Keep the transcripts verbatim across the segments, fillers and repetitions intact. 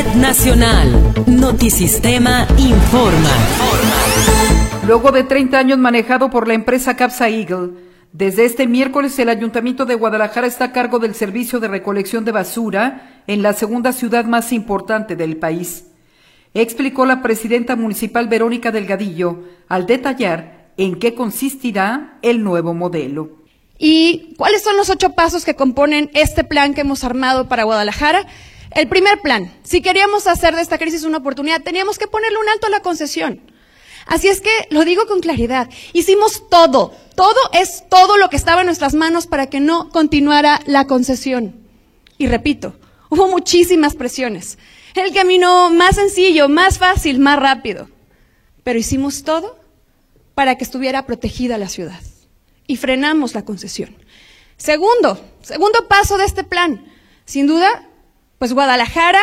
Red Nacional. Notisistema informa. Luego de treinta años manejado por la empresa Capsa Eagle, desde este miércoles el Ayuntamiento de Guadalajara está a cargo del servicio de recolección de basura en la segunda ciudad más importante del país. Explicó la presidenta municipal Verónica Delgadillo al detallar en qué consistirá el nuevo modelo. ¿Y cuáles son los ocho pasos que componen este plan que hemos armado para Guadalajara? El primer plan, si queríamos hacer de esta crisis una oportunidad, teníamos que ponerle un alto a la concesión. Así es que, lo digo con claridad, hicimos todo, todo es todo lo que estaba en nuestras manos para que no continuara la concesión. Y repito, hubo muchísimas presiones. El camino más sencillo, más fácil, más rápido. Pero hicimos todo para que estuviera protegida la ciudad. Y frenamos la concesión. Segundo, segundo paso de este plan. Sin duda, pues Guadalajara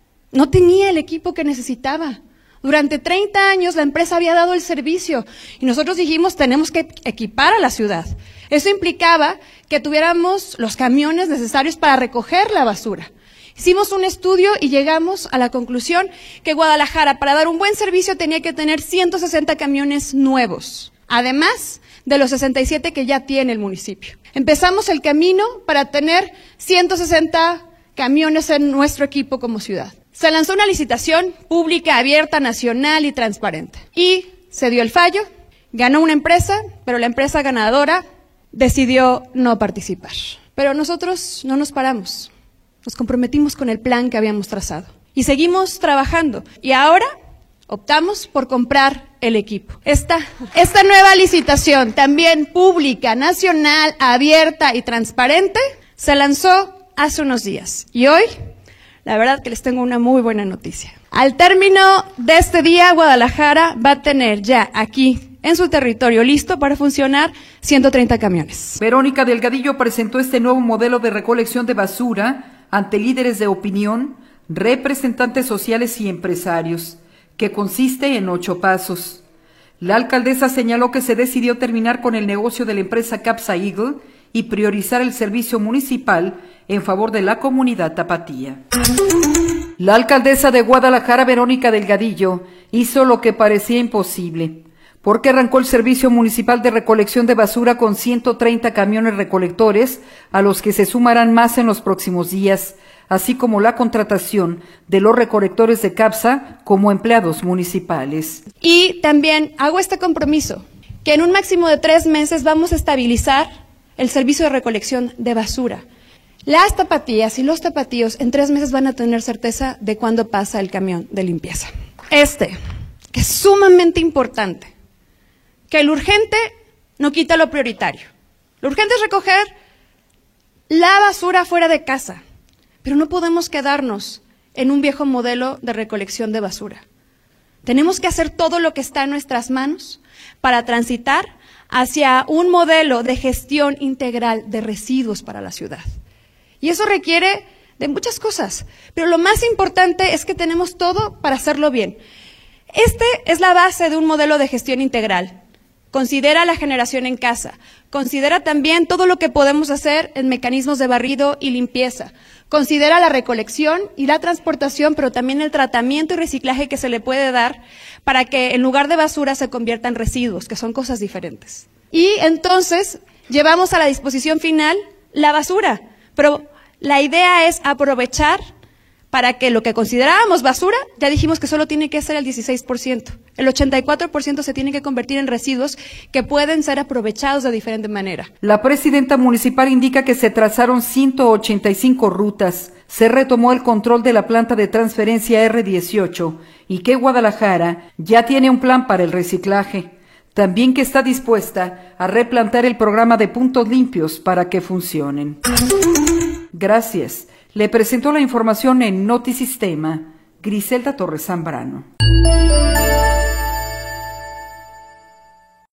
no tenía el equipo que necesitaba. Durante treinta años la empresa había dado el servicio y nosotros dijimos tenemos que equipar a la ciudad. Eso implicaba que tuviéramos los camiones necesarios para recoger la basura. Hicimos un estudio y llegamos a la conclusión que Guadalajara, para dar un buen servicio, tenía que tener ciento sesenta camiones nuevos, además de los sesenta y siete que ya tiene el municipio. Empezamos el camino para tener ciento sesenta camiones en nuestro equipo como ciudad. Se lanzó una licitación pública, abierta, nacional y transparente. Y se dio el fallo, ganó una empresa, pero la empresa ganadora decidió no participar. Pero nosotros no nos paramos. Nos comprometimos con el plan que habíamos trazado y seguimos trabajando. Y ahora optamos por comprar el equipo. Esta, esta nueva licitación, también pública, nacional, abierta y transparente, se lanzó hace unos días. Y hoy, la verdad que les tengo una muy buena noticia. Al término de este día, Guadalajara va a tener ya aquí en su territorio listo para funcionar ciento treinta camiones. Verónica Delgadillo presentó este nuevo modelo de recolección de basura ante líderes de opinión, representantes sociales y empresarios, que consiste en ocho pasos. La alcaldesa señaló que se decidió terminar con el negocio de la empresa Capsa Eagle y priorizar el servicio municipal en favor de la comunidad tapatía. La alcaldesa de Guadalajara, Verónica Delgadillo, hizo lo que parecía imposible, porque arrancó el servicio municipal de recolección de basura con ciento treinta camiones recolectores, a los que se sumarán más en los próximos días, así como la contratación de los recolectores de Capsa como empleados municipales. Y también hago este compromiso, que en un máximo de tres meses vamos a estabilizar el servicio de recolección de basura. Las tapatías y los tapatíos en tres meses van a tener certeza de cuándo pasa el camión de limpieza. Este, que es sumamente importante, que lo urgente no quita lo prioritario. Lo urgente es recoger la basura fuera de casa, pero no podemos quedarnos en un viejo modelo de recolección de basura. Tenemos que hacer todo lo que está en nuestras manos para transitar hacia un modelo de gestión integral de residuos para la ciudad. Y eso requiere de muchas cosas, pero lo más importante es que tenemos todo para hacerlo bien. Este es la base de un modelo de gestión integral. Considera la generación en casa, considera también todo lo que podemos hacer en mecanismos de barrido y limpieza, considera la recolección y la transportación, pero también el tratamiento y reciclaje que se le puede dar para que en lugar de basura se convierta en residuos, que son cosas diferentes. Y entonces llevamos a la disposición final la basura, pero la idea es aprovechar para que lo que considerábamos basura, ya dijimos que solo tiene que ser el dieciséis por ciento. El ochenta y cuatro por ciento se tiene que convertir en residuos que pueden ser aprovechados de diferente manera. La presidenta municipal indica que se trazaron ciento ochenta y cinco rutas, se retomó el control de la planta de transferencia erre dieciocho y que Guadalajara ya tiene un plan para el reciclaje. También que está dispuesta a replantar el programa de puntos limpios para que funcionen. Gracias. Le presentó la información en Notisistema, Griselda Torres Zambrano.